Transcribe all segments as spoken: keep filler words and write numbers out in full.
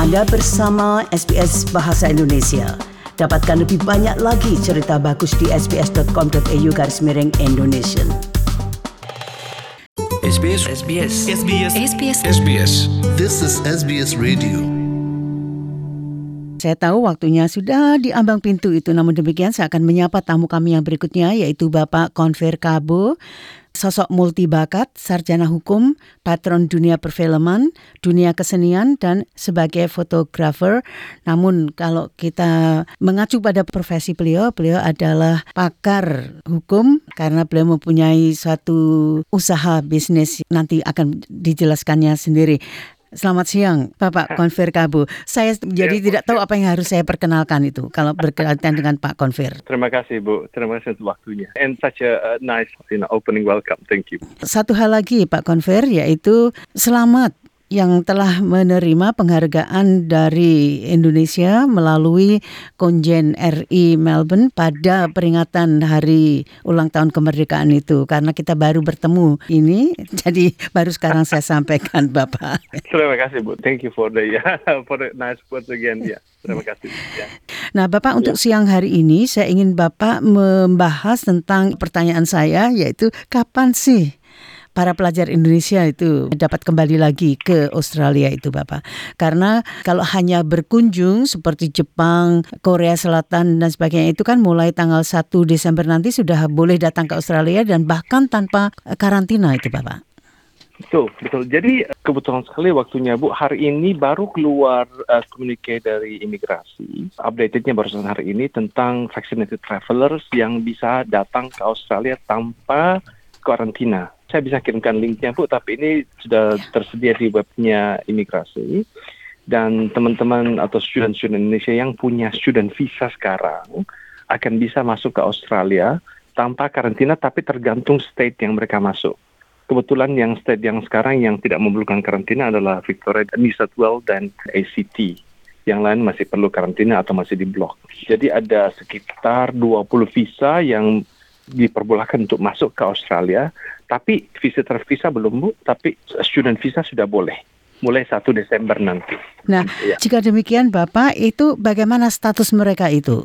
Anda bersama S B S Bahasa Indonesia. Dapatkan lebih banyak lagi cerita bagus di sbs.com.au garis miring Indonesian. S B S S B S S B S S B S S B S This is S B S Radio. Saya tahu waktunya sudah di ambang pintu itu, namun demikian saya akan menyapa tamu kami yang berikutnya, yaitu Bapak Confer Cabo, sosok multibakat, sarjana hukum, patron dunia perfilman, dunia kesenian, dan sebagai fotografer. Namun kalau kita mengacu pada profesi beliau, beliau adalah pakar hukum karena beliau mempunyai suatu usaha bisnis, nanti akan dijelaskannya sendiri. Selamat siang, Bapak Confer Cabo. Saya jadi ya, tidak tahu apa yang harus saya perkenalkan itu kalau berkaitan dengan Pak Confer. Terima kasih, Bu. Terima kasih untuk waktunya. And such a, a nice, you know, opening welcome. Thank you. Satu hal lagi, Pak Confer, yaitu selamat yang telah menerima penghargaan dari Indonesia melalui Konjen R I Melbourne pada peringatan hari ulang tahun kemerdekaan itu. Karena kita baru bertemu ini, jadi baru sekarang saya sampaikan, Bapak. Terima kasih, Bu. Thank you for the yeah, for the nice words again. Ya, yeah. Terima kasih. Yeah. Nah, Bapak, untuk yeah. siang hari ini saya ingin Bapak membahas tentang pertanyaan saya, yaitu kapan sih para pelajar Indonesia itu dapat kembali lagi ke Australia itu, Bapak. Karena kalau hanya berkunjung seperti Jepang, Korea Selatan dan sebagainya itu kan mulai tanggal satu Desember nanti sudah boleh datang ke Australia dan bahkan tanpa karantina itu, Bapak. Betul, betul. Jadi kebetulan sekali waktunya, Bu. Hari ini baru keluar uh, komunike dari imigrasi. Updatednya barusan hari ini tentang vaccinated travelers yang bisa datang ke Australia tanpa karantina. Saya bisa kirimkan linknya, Bu, tapi ini sudah tersedia di webnya imigrasi. Dan teman-teman atau student-student Indonesia yang punya student visa sekarang akan bisa masuk ke Australia tanpa karantina, tapi tergantung state yang mereka masuk. Kebetulan yang state yang sekarang yang tidak memerlukan karantina adalah Victoria, New South Wales, dan A C T. Yang lain masih perlu karantina atau masih diblok. Jadi ada sekitar dua puluh visa yang diperbolehkan untuk masuk ke Australia, tapi visitor visa belum, Bu, tapi student visa sudah boleh, mulai satu Desember nanti. Nah, ya. Jika demikian, Bapak, itu bagaimana status mereka itu?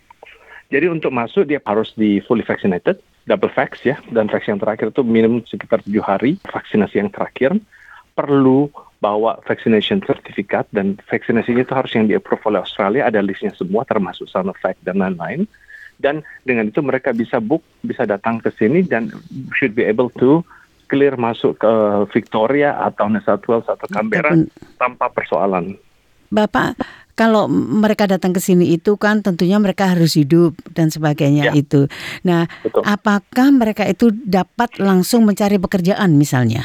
Jadi untuk masuk dia harus di fully vaccinated, double vax ya, dan vaksin yang terakhir itu minimum sekitar tujuh hari, vaksinasi yang terakhir, perlu bawa vaccination certificate, dan vaksinasinya itu harus yang di-approve oleh Australia, ada listnya semua, termasuk Sinovac dan lain-lain. Dan dengan itu mereka bisa book, bisa datang ke sini dan should be able to clear masuk ke Victoria atau New South Wales atau Canberra tanpa persoalan. Bapak, kalau mereka datang ke sini itu kan tentunya mereka harus hidup dan sebagainya ya. Itu. Nah, betul. Apakah mereka itu dapat langsung mencari pekerjaan misalnya?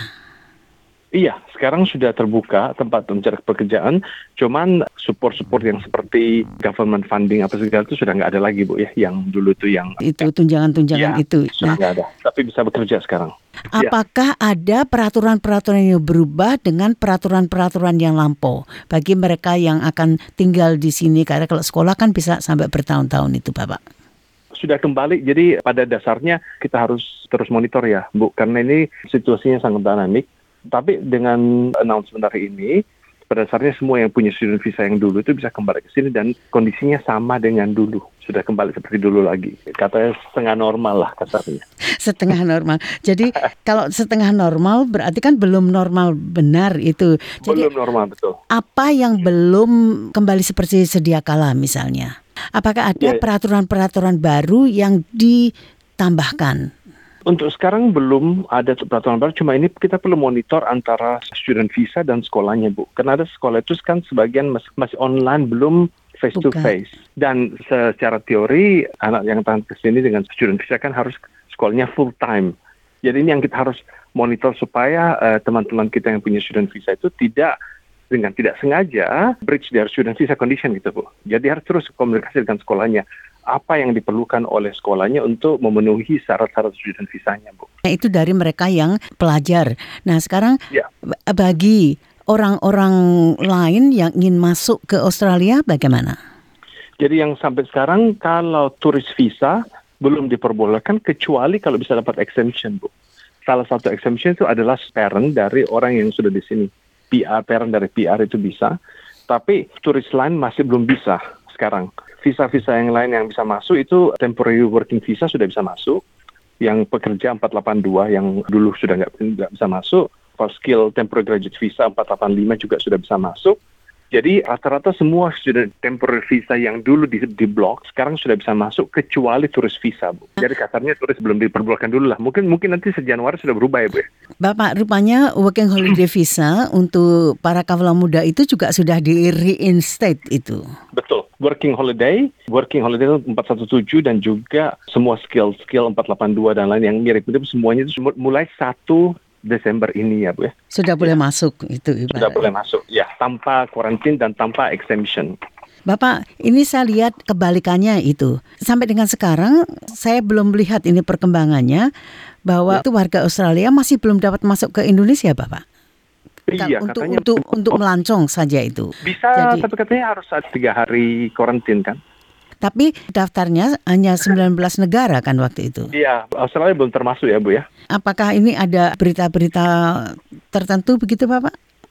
Iya, sekarang sudah terbuka tempat mencari pekerjaan, cuman support-support yang seperti government funding apa segala itu sudah nggak ada lagi, Bu, ya, yang dulu itu yang itu tunjangan-tunjangan ya, itu sudah nggak nah, ada, tapi bisa bekerja sekarang. Apakah ya. ada peraturan-peraturan yang berubah dengan peraturan-peraturan yang lampau bagi mereka yang akan tinggal di sini? Karena kalau sekolah kan bisa sampai bertahun-tahun itu, Bapak. Sudah kembali, jadi pada dasarnya kita harus terus monitor ya, Bu, karena ini situasinya sangat dinamik. Tapi dengan announcement hari ini, pada dasarnya semua yang punya student visa yang dulu itu bisa kembali ke sini dan kondisinya sama dengan dulu. Sudah kembali seperti dulu lagi. Katanya setengah normal lah kasarnya. Setengah normal. Jadi kalau setengah normal berarti kan belum normal benar itu. Jadi, belum normal, betul. Apa yang belum kembali seperti sedia kala misalnya? Apakah ada ya, peraturan-peraturan baru yang ditambahkan? Untuk sekarang belum ada peraturan baru, cuma ini kita perlu monitor antara student visa dan sekolahnya, Bu. Karena ada sekolah itu kan sebagian masih, masih online, belum face to face. Dan secara teori, anak yang datang ke sini dengan student visa kan harus sekolahnya full time. Jadi ini yang kita harus monitor supaya uh, teman-teman kita yang punya student visa itu tidak dengan tidak sengaja breach their student visa condition gitu, Bu. Jadi harus terus komunikasi dengan sekolahnya. Apa yang diperlukan oleh sekolahnya untuk memenuhi syarat-syarat student visanya, Bu. Itu dari mereka yang pelajar. Nah, sekarang ya. Bagi orang-orang lain yang ingin masuk ke Australia bagaimana? Jadi yang sampai sekarang kalau turis visa belum diperbolehkan kecuali kalau bisa dapat exemption, Bu. Salah satu exemption itu adalah parent dari orang yang sudah di sini. P R, parent dari P R itu bisa. Tapi turis lain masih belum bisa sekarang. Visa-visa yang lain yang bisa masuk itu temporary working visa sudah bisa masuk. Yang pekerja empat delapan dua yang dulu sudah nggak nggak bisa masuk. For skill temporary graduate visa empat delapan lima juga sudah bisa masuk. Jadi rata-rata semua sudah temporary visa yang dulu di, di blok sekarang sudah bisa masuk kecuali turis visa, Bu. Jadi kasarnya turis belum diperbolehkan dulu lah. Mungkin mungkin nanti sejanuari sudah berubah ya, Bu. Bapak, rupanya working holiday visa untuk para kawula muda itu juga sudah di reinstate itu. Betul. Working holiday, working holiday itu empat satu tujuh dan juga semua skill-skill empat delapan dua dan lain yang mirip-mirip semuanya itu mulai satu Desember ini ya, Bu ya. Sudah boleh ya. Masuk itu ibarat. Sudah boleh masuk, ya, tanpa karantin dan tanpa exemption. Bapak, ini saya lihat kebalikannya itu. Sampai dengan sekarang saya belum melihat ini perkembangannya bahwa ya. Itu warga Australia masih belum dapat masuk ke Indonesia, Bapak. Iya, untuk katanya untuk untuk melancong saja itu. Bisa, jadi, tapi katanya harus tiga hari karantin kan. Tapi daftarnya hanya sembilan belas negara kan waktu itu. Iya, Australia belum termasuk ya, Bu ya. Apakah ini ada berita-berita tertentu begitu, Bapak?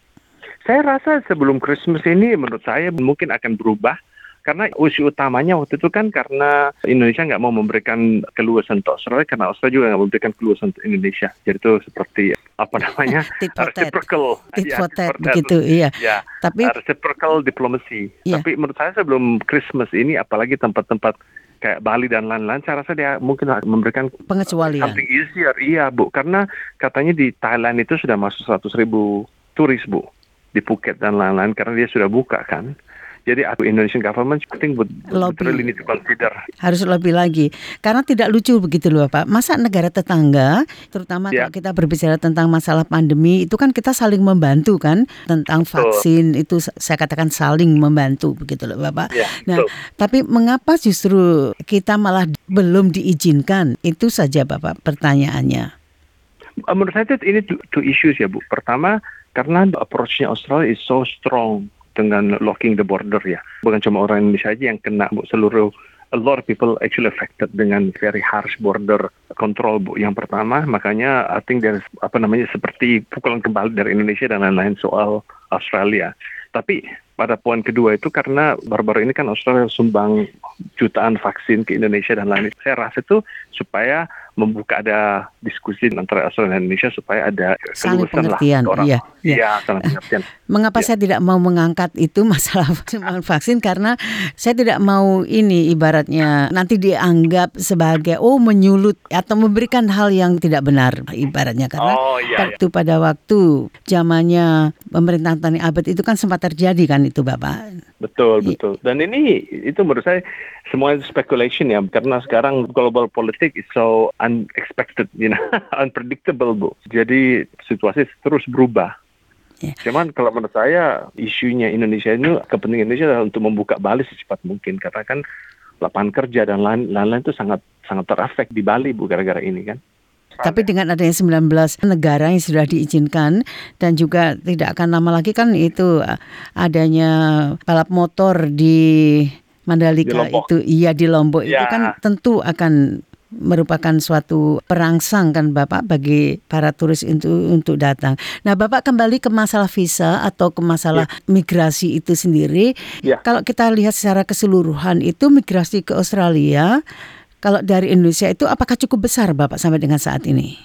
Saya rasa sebelum Christmas ini menurut saya mungkin akan berubah. Karena isu utamanya waktu itu kan karena Indonesia nggak mau memberikan keluasan untuk Australia, karena Australia juga nggak memberikan keluasan untuk Indonesia. Jadi itu seperti apa namanya? reciprocal. Tit for tat, ya, begitu, iya. Ya, tapi reciprocal diplomasi. Iya. Tapi menurut saya sebelum Christmas ini, apalagi tempat-tempat kayak Bali dan lain-lain, saya rasa dia mungkin memberikan pengecualian. Something easier, iya, Bu. Karena katanya di Thailand itu sudah masuk seratus ribu turis, Bu. Di Phuket dan lain-lain, karena dia sudah buka kan. Jadi Indonesian government I think would, would really need to consider. Harus lebih lagi. Karena tidak lucu begitu loh Pak. Masa negara tetangga, terutama yeah. kalau kita berbicara tentang masalah pandemi, itu kan kita saling membantu kan. Tentang vaksin, betul. Itu saya katakan saling membantu begitu loh Bapak. Yeah, nah, betul. Tapi mengapa justru kita malah belum diizinkan? Itu saja Bapak pertanyaannya. Menurut saya ini two, two issues ya Bu. Pertama, karena approach-nya Australia is so strong dengan locking the border ya. Bukan cuma orang Indonesia aja yang kena, Bu. Seluruh, a lot of people actually affected dengan very harsh border control, Bu. Yang pertama, makanya I think there's, apa namanya, seperti pukulan kembali dari Indonesia dan lain-lain soal Australia. Tapi pada poin kedua itu karena baru-baru ini kan Australia sumbang jutaan vaksin ke Indonesia dan lain-lain. Saya rasa itu supaya membuka ada diskusi antara Australia dan Indonesia supaya ada saling pengertian, lah, iya, iya. Iya, saling pengertian. Mengapa ya. Saya tidak mau mengangkat itu masalah vaksin karena saya tidak mau ini ibaratnya nanti dianggap sebagai oh menyulut atau memberikan hal yang tidak benar ibaratnya karena oh, iya, waktu iya. pada waktu zamannya pemerintahan Tani Abbott itu kan sempat terjadi kan itu Bapak. Betul, betul. Dan ini itu menurut saya semua speculation ya karena sekarang global politik is so unexpected, you know, unpredictable, Bu. Jadi situasi terus berubah. Yeah. Cuman kalau menurut saya isunya Indonesia ini kepentingan Indonesia adalah untuk membuka Bali secepat mungkin karena kan lapangan kerja dan lain-lain itu sangat sangat terefek di Bali, Bu, gara-gara ini kan. Tapi dengan adanya sembilan belas negara yang sudah diizinkan dan juga tidak akan lama lagi kan itu adanya balap motor di Mandalika di itu iya di Lombok ya. Itu kan tentu akan merupakan suatu perangsang kan Bapak bagi para turis itu untuk datang. Nah Bapak kembali ke masalah visa atau ke masalah ya. Migrasi itu sendiri. Ya. Kalau kita lihat secara keseluruhan itu migrasi ke Australia kalau dari Indonesia itu apakah cukup besar Bapak sampai dengan saat ini?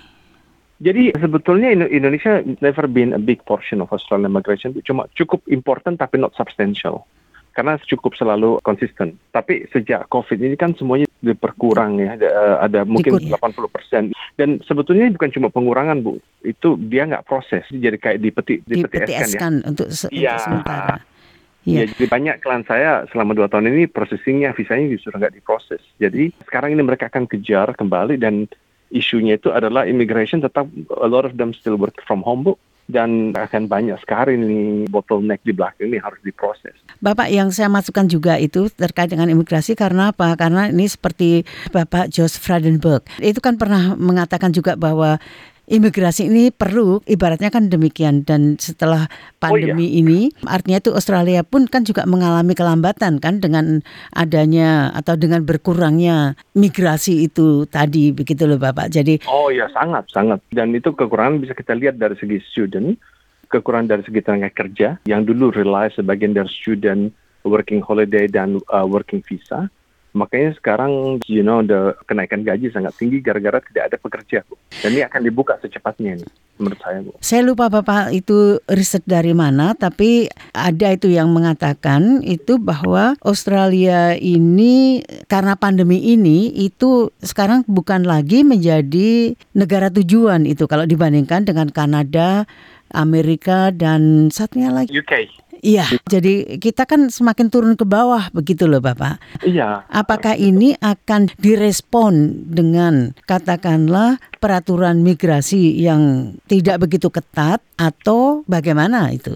Jadi sebetulnya Indonesia never been a big portion of Australian migration. Cuma cukup important tapi not substantial. Karena cukup selalu konsisten. Tapi sejak COVID ini kan semuanya berkurang ya. Ada, ada mungkin Dikut, ya. delapan puluh persen. Dan sebetulnya bukan cuma pengurangan Bu. Itu dia nggak proses. Jadi kayak dipeti, dipeti, dipeti eskan ya. Untuk, se- ya. untuk sementara. Ya, jadi banyak klien saya selama dua tahun ini prosesingnya, visanya justru nggak diproses. Jadi sekarang ini mereka akan kejar kembali dan isunya itu adalah immigration tetap a lot of them still work from home, Bu. Dan akan banyak sekali ini bottleneck di belakang ini harus diproses. Bapak yang saya masukkan juga itu terkait dengan imigrasi karena apa? Karena ini seperti Bapak Josh Frydenberg. Itu kan pernah mengatakan juga bahwa imigrasi ini perlu, ibaratnya kan demikian. Dan setelah pandemi oh, iya. ini, artinya itu Australia pun kan juga mengalami kelambatan kan dengan adanya atau dengan berkurangnya migrasi itu tadi, begitu loh Bapak. Jadi oh ya sangat, sangat. Dan itu kekurangan bisa kita lihat dari segi student. kekurangan dari segi tenaga kerja yang dulu rely sebagian dari student, working holiday dan uh, working visa. Makanya sekarang, you know, the kenaikan gaji sangat tinggi gara-gara tidak ada pekerja, Bu. Dan ini akan dibuka secepatnya nih, menurut saya, Bu. Saya lupa Bapak itu riset dari mana, tapi ada itu yang mengatakan itu bahwa Australia ini karena pandemi ini itu sekarang bukan lagi menjadi negara tujuan itu kalau dibandingkan dengan Kanada, Amerika, dan satunya lagi U K. Iya, jadi kita kan semakin turun ke bawah begitu loh Bapak. Iya. Apakah ini akan direspon dengan katakanlah peraturan migrasi yang tidak begitu ketat atau bagaimana itu?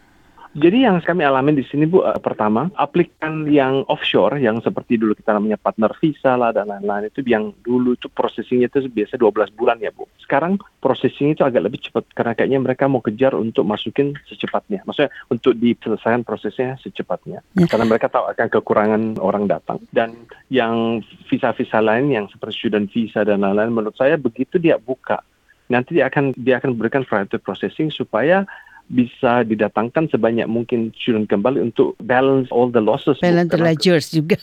Jadi yang kami alami di sini, Bu, uh, pertama, aplikan yang offshore, yang seperti dulu kita namanya partner visa lah dan lain-lain, itu yang dulu itu prosesingnya itu biasa dua belas bulan ya, Bu. Sekarang prosesingnya itu agak lebih cepat, karena kayaknya mereka mau kejar untuk masukin secepatnya. Maksudnya untuk diselesaikan prosesnya secepatnya. Ya. Karena mereka tahu akan kekurangan orang datang. Dan yang visa-visa lain, yang seperti student visa dan lain-lain, menurut saya begitu dia buka, nanti dia akan dia akan berikan priority processing supaya bisa didatangkan sebanyak mungkin student kembali untuk balance all the losses. Balance the ledgers juga.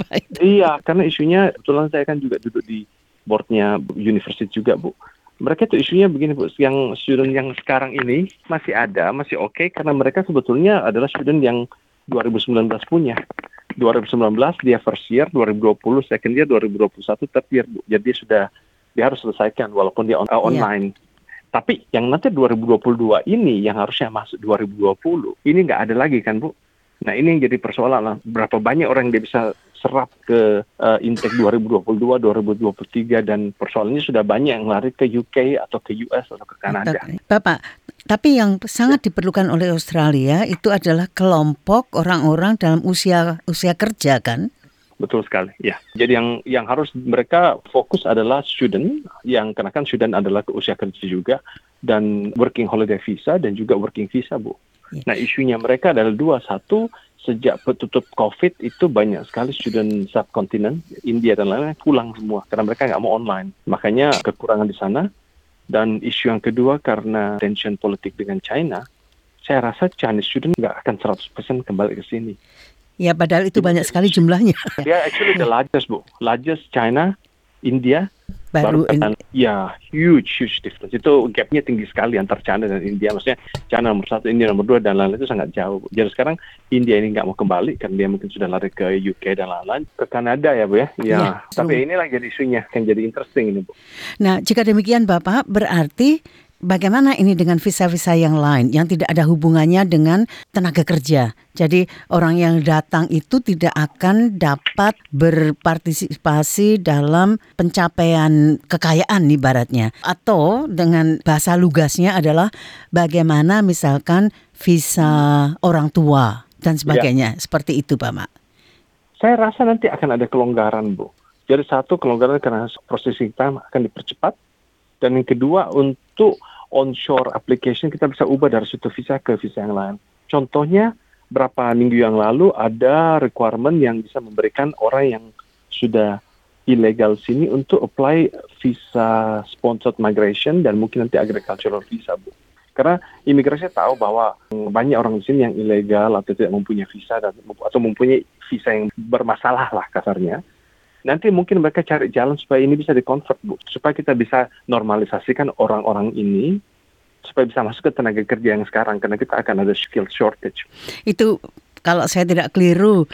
Iya, karena isunya, kebetulan saya kan juga duduk di boardnya university juga, Bu. Mereka itu isunya begini, Bu, yang student yang sekarang ini masih ada, masih oke, okay, karena mereka sebetulnya adalah student yang dua ribu sembilan belas punya. dua ribu sembilan belas dia first year, dua ribu dua puluh second year, dua ribu dua puluh satu third year, Bu. Jadi dia sudah, dia harus selesaikan walaupun dia on, uh, online. Yeah. Tapi yang nanti dua ribu dua puluh dua ini yang harusnya masuk dua ribu dua puluh, ini nggak ada lagi kan, Bu? Nah ini yang jadi persoalan lah. Berapa banyak orang yang dia bisa serap ke uh, intake dua ribu dua puluh dua, dua ribu dua puluh tiga, dan persoalannya sudah banyak yang lari ke U K atau ke U S atau ke Kanada. Bapak, tapi yang sangat diperlukan oleh Australia itu adalah kelompok orang-orang dalam usia usia kerja kan? Betul sekali, ya. Jadi yang yang harus mereka fokus adalah student, yang karena kan student adalah usia kerja juga, dan working holiday visa dan juga working visa, Bu. Ya. Nah, isunya mereka adalah dua. Satu, sejak tutup COVID itu banyak sekali student subkontinent, India dan lain-lain pulang semua, karena mereka nggak mau online. Makanya kekurangan di sana. Dan isu yang kedua, karena tension politik dengan China, saya rasa Chinese student nggak akan seratus persen kembali ke sini. Ya, padahal itu banyak sekali jumlahnya. Ya, actually the largest, Bu. Largest China, India, baru, baru ini. Ya, huge, huge difference. Itu gapnya tinggi sekali antar China dan India. Maksudnya China nomor satu, India nomor dua, dan lain-lain itu sangat jauh, Bu. Jadi sekarang India ini nggak mau kembali, karena dia mungkin sudah lari ke U K dan lain-lain. Ke Kanada ya, Bu ya. Ya, ya tapi ini lagi jadi isunya, kan jadi interesting ini, Bu. Nah, jika demikian Bapak, berarti bagaimana ini dengan visa-visa yang lain yang tidak ada hubungannya dengan tenaga kerja? Jadi orang yang datang itu tidak akan dapat berpartisipasi dalam pencapaian kekayaan ibaratnya. Atau dengan bahasa lugasnya adalah bagaimana misalkan visa orang tua dan sebagainya. Ya. Seperti itu, Pak. Saya rasa nanti akan ada kelonggaran, Bu. Jadi satu, kelonggaran karena processing time akan dipercepat. Dan yang kedua, untuk onshore application kita bisa ubah dari satu visa ke visa yang lain. Contohnya, berapa minggu yang lalu ada requirement yang bisa memberikan orang yang sudah ilegal sini untuk apply visa sponsored migration dan mungkin nanti agricultural visa, Bu. Karena imigrasi tahu bahwa banyak orang di sini yang ilegal atau tidak mempunyai visa dan atau mempunyai visa yang bermasalah lah kasarnya. Nanti mungkin mereka cari jalan supaya ini bisa di-convert, Bu. Supaya kita bisa normalisasikan orang-orang ini, supaya bisa masuk ke tenaga kerja yang sekarang, karena kita akan ada skill shortage. Itu kalau saya tidak keliru,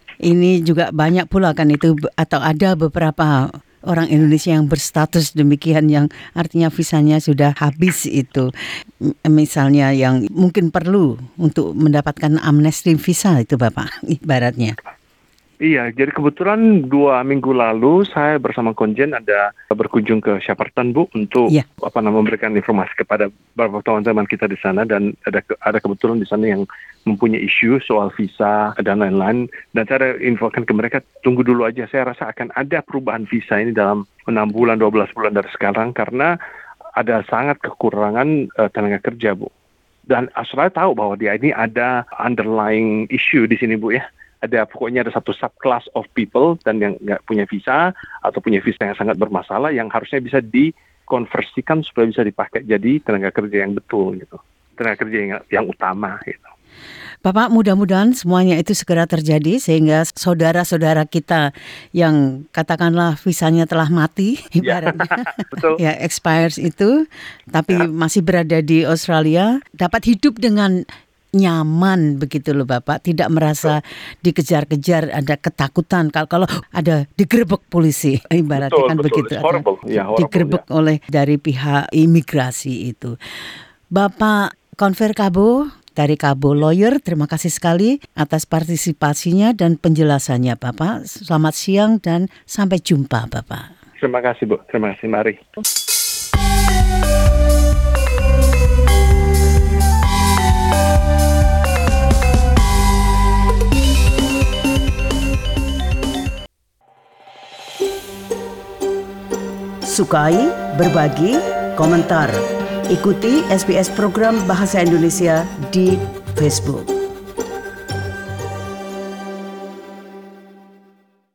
ini juga banyak pula kan itu, atau ada beberapa orang Indonesia yang berstatus demikian, yang artinya visanya sudah habis itu. Misalnya yang mungkin perlu untuk mendapatkan amnesti visa itu, Bapak, ibaratnya. Iya, jadi kebetulan dua minggu lalu saya bersama Konjen ada berkunjung ke Shepparton, Bu, untuk yeah. apa namanya memberikan informasi kepada beberapa teman-teman kita di sana, dan ada ada kebetulan di sana yang mempunyai isu soal visa dan lain-lain, dan saya infokan ke mereka tunggu dulu aja. Saya rasa akan ada perubahan visa ini dalam enam bulan, dua belas bulan dari sekarang, karena ada sangat kekurangan uh, tenaga kerja, Bu. Dan Australia tahu bahwa dia ini ada underlying issue di sini, Bu, ya. Ada pokoknya ada satu subclass of people dan yang nggak punya visa atau punya visa yang sangat bermasalah yang harusnya bisa dikonversikan supaya bisa dipakai jadi tenaga kerja yang betul gitu. tenaga kerja yang, yang utama gitu. Bapak, mudah-mudahan semuanya itu segera terjadi sehingga saudara-saudara kita yang katakanlah visanya telah mati, ibaratnya, Betul. ya expires itu, tapi Ya. masih berada di Australia, dapat hidup dengan nyaman begitu loh Bapak, tidak merasa dikejar-kejar, ada ketakutan kalau kalau ada digerebek polisi, ibaratnya Betul, kan betul. begitu, It's horrible. atau Ya, horrible, digerebek ya. oleh dari pihak imigrasi itu. Bapak Confer Cabo dari Cabo Lawyer, terima kasih sekali atas partisipasinya dan penjelasannya Bapak. Selamat siang dan sampai jumpa Bapak. Terima kasih Bu, terima kasih, mari. Sukai, berbagi, komentar. Ikuti S B S program Bahasa Indonesia di Facebook.